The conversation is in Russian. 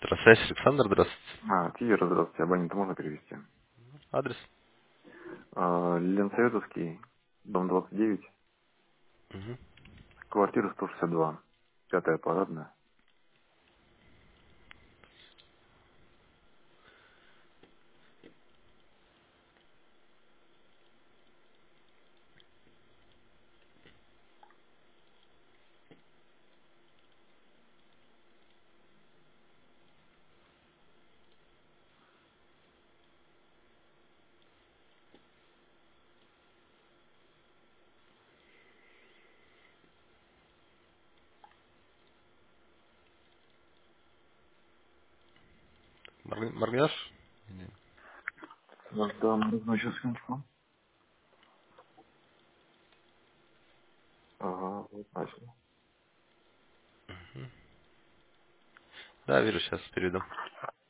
Электросвязь, Александр, здравствуйте. Тигр, здравствуйте. Абонента можно перевести? Адрес? Ленсоветовский, дом 29, Мгм. квартира 162, пятая парадная. Маргаш? Да, сейчас секундочку. Ага, вот начал. Да, вижу, сейчас перейду.